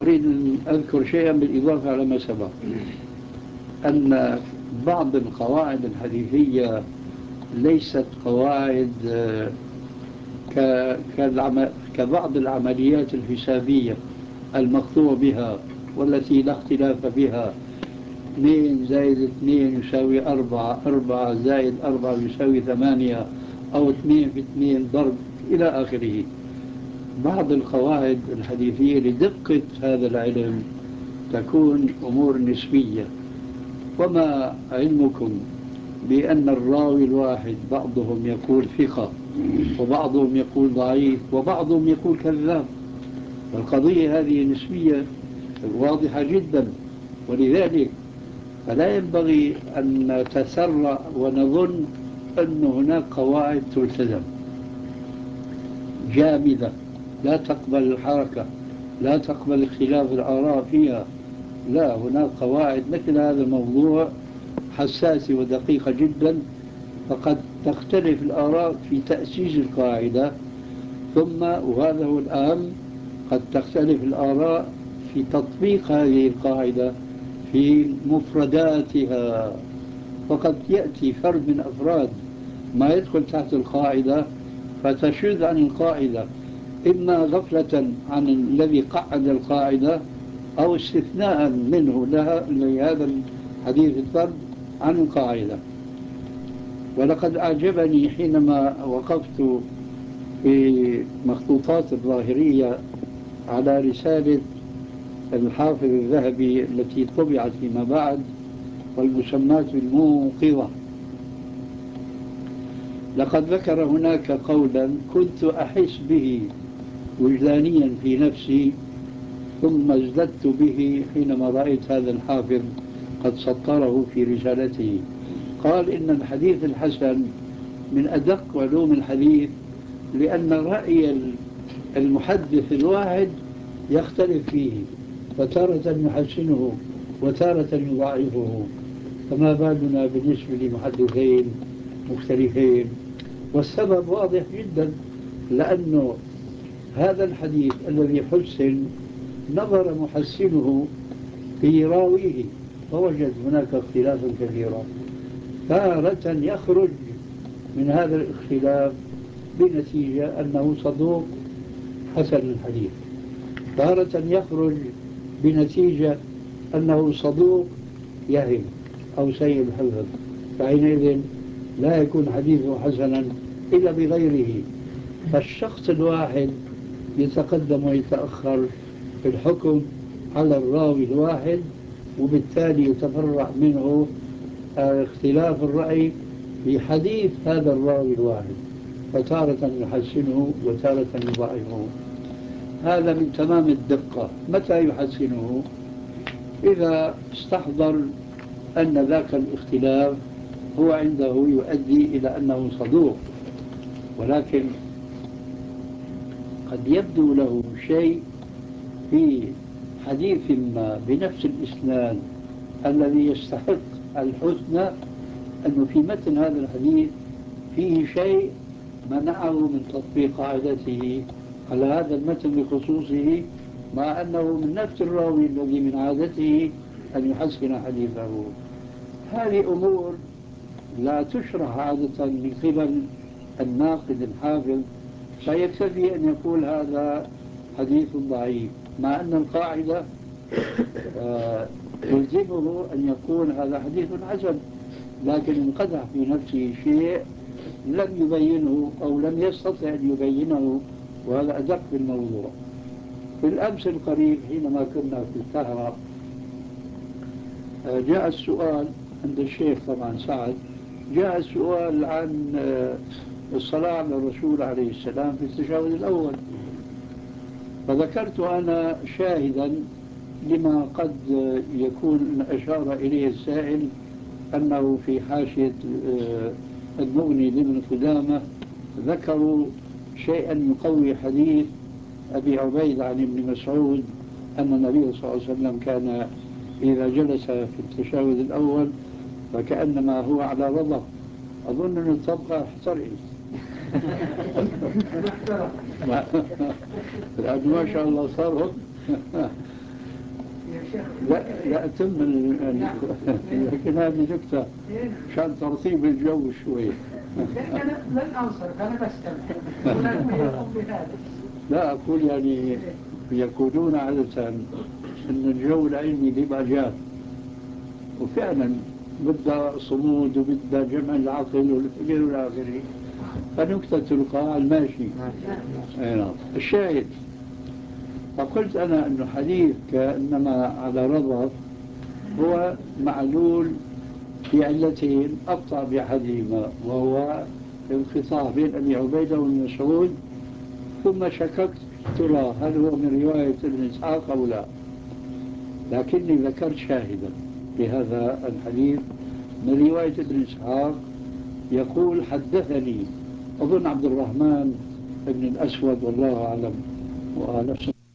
أريد أن أذكر شيئا بالإضافة على ما سبق، أن بعض القواعد الحديثية ليست قواعد كبعض العمليات الحسابية المقطوع بها والتي لا اختلاف بها. 2 زائد 2 يساوي 4، 4 زائد 4 يساوي 8، أو 2 في 2 ضرب إلى آخره. بعض القواعد الحديثية لدقة هذا العلم تكون أمور نسبية. وما علمكم بأن الراوي الواحد بعضهم يقول ثقة، وبعضهم يقول ضعيف، وبعضهم يقول كذاب. والقضية هذه نسبية واضحة جدا. ولذلك فلا ينبغي أن نتسرع ونظن أن هناك قواعد تلتزم جامدة لا تقبل الحركة، لا تقبل اختلاف الآراء فيها. لا، هناك قواعد مثل هذا الموضوع حساسة ودقيقة جدا، فقد تختلف الآراء في تأسيس القاعدة، ثم وهذا هو الأهم قد تختلف الآراء في تطبيق هذه القاعدة في مفرداتها. فقد يأتي فرد من أفراد ما يدخل تحت القاعدة فتشذ عن القاعدة، إما غفلة عن الذي قعد القاعدة أو استثناء منه لها لهذا الحديث الفرد عن القاعدة. ولقد أعجبني حينما وقفت في مخطوطات الظاهرية على رسالة الحافظ الذهبي التي طبعت فيما بعد والمسماة بالموقظة. لقد ذكر هناك قولا كنت أحس به وجدانيا في نفسي، ثم ازددت به حينما رأيت هذا الحافظ قد سطره في رسالته. قال إن الحديث الحسن من أدق علوم الحديث، لأن رأي المحدث الواحد يختلف فيه، فتارة يحسنه وتارة يضاعفه، فما بالنا بالنسبة لمحدثين مختلفين. والسبب واضح جدا، لأنه هذا الحديث الذي حسن نظر محسنه في راويه فوجد هناك اختلافا كثيرا. تارة يخرج من هذا الاختلاف بنتيجة أنه صدوق حسن الحديث، تارة يخرج بنتيجة أنه صدوق يهم أو سيء الحفظ، فحينئذ لا يكون حديثه حسنا إلا بغيره. فالشخص الواحد يتقدم ويتأخر في الحكم على الراوي الواحد، وبالتالي يتفرع منه اختلاف الرأي في حديث هذا الراوي الواحد، فتارة يحسنه وتارة يضعفه. هذا من تمام الدقة. متى يحسنه؟ إذا استحضر أن ذاك الاختلاف هو عنده يؤدي إلى أنه صدوق، ولكن قد يبدو له شيء في حديث ما بنفس الإسناد الذي يستحق الحسنى، أنه في متن هذا الحديث فيه شيء منعه من تطبيق قاعدته على هذا المتن بخصوصه، مع أنه من نفس الراوي الذي من عادته أن يحسن حديثه. هذه أمور لا تشرح عادة من قبل الناقد الحافظ، فيكتفي أن يقول هذا حديث ضعيف، مع أن القاعدة تلزمه أن يكون هذا حديث حسن، لكن انقدح في نفسه شيء لم يبينه أو لم يستطع أن يبينه، وهذا أدق بالموضوع. في الأمس القريب حينما كنا في القاهرة جاء السؤال عند الشيخ طبعا سعد، جاء السؤال عن الصلاة على الرسول عليه السلام في التشهد الأول، فذكرت أنا شاهدا لما قد يكون أشار إليه السائل، أنه في حاشية المغني لابن قدامة ذكروا شيئا يقوي حديث أبي عبيد عن ابن مسعود أن النبي صلى الله عليه وسلم كان إذا جلس في التشهد الأول فكأنما هو على رضا. أظن أن الطبقة احترقت لأنه ما شاء الله صاروا لا لا أتم لكن هذه نكتة عشان ترطيب الجو شوي. أنا لن أنصرف، أنا بستمع ولكن يقوم بهذا. لا أقول يعني يقولون عادة أن الجو العلمي بيبقى جاف، وفعلا بدها صمود وبدها جمع العقل والفكر والى اخره، فنكتة تلقى على الماشي. نعم. الشاهد، فقلت أنا أنه حديث كأنما على رضف هو معلول في علتين أقطع بأحدهما، وهو انقطاع بين أبي عبيدة وابن مسعود، ثم شككت ترى هل هو من رواية ابن إسحاق أو لا، لكني ذكرت شاهدا في هذا الحديث من رواية ابن إسحاق يقول حدثني أظن عبد الرحمن بن الأسود والله أعلم، وأنا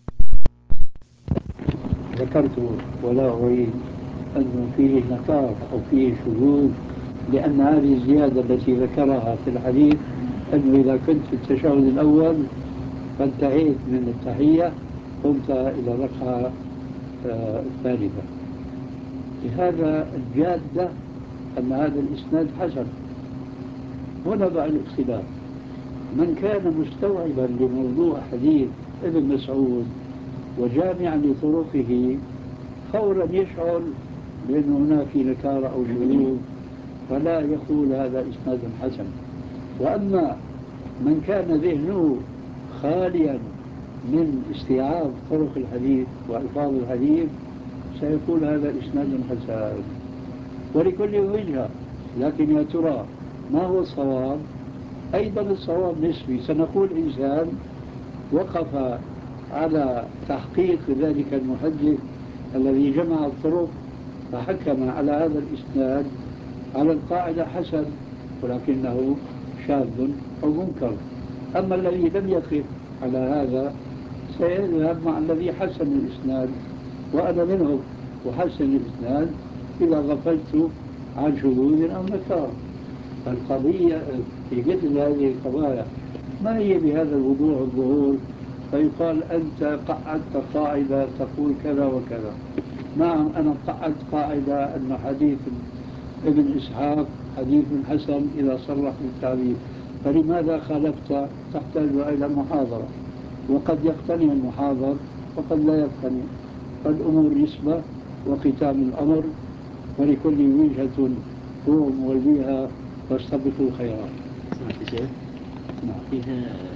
ذكرته ولا أريد أنه فيه نكار أو فيه شذوذ، لأن هذه الزيادة التي ذكرها في الحديث أنه إذا كنت في التشهد الأول فانتهيت من التحية قمت إلى الركعة الثالثة. لهذا الجادة أن هذا الإسناد حسن. هنا بقى الاختلاف، من كان مستوعبا لموضوع حديث ابن مسعود وجامعا لطرقه فورا يشعر بأن هناك نكارة أو شذوذ فلا يقول هذا إسناد حسن. وأما من كان ذهنه خاليا من استيعاب طرق الحديث وألفاظ الحديث سيقول هذا إسناد حسن. ولكل وجهة، لكن يا ترى ما هو الصواب؟ أيضا الصواب نسبي. سنقول إنسان وقف على تحقيق ذلك المحدث الذي جمع الطرق فحكم على هذا الإسناد على القاعدة حسن، ولكنه شاذ أو منكر. أما الذي لم يقف على هذا سيذهب مع الذي حسن الإسناد، وأنا منهم وحسن الإسناد إذا غفلت عن شذوذ أو نكار. فالقضية في مثل هذه القضايا ما هي بهذا الوضوح الظهور فيقال أنت قعدت قاعدة تقول كذا وكذا. نعم أنا قعدت قاعدة أن حديث ابن إسحاق حديث حسن إذا صرح بالتعبير، فلماذا خالفت؟ تحتاج إلى محاضرة، وقد يقتنع المحاضر وقد لا يقتنع. فالأمور نسبة وختام الأمر، ولكل وجهة هو موليها، فاستبقوا الخيرات. سمعت شيخ؟ نعم. فيها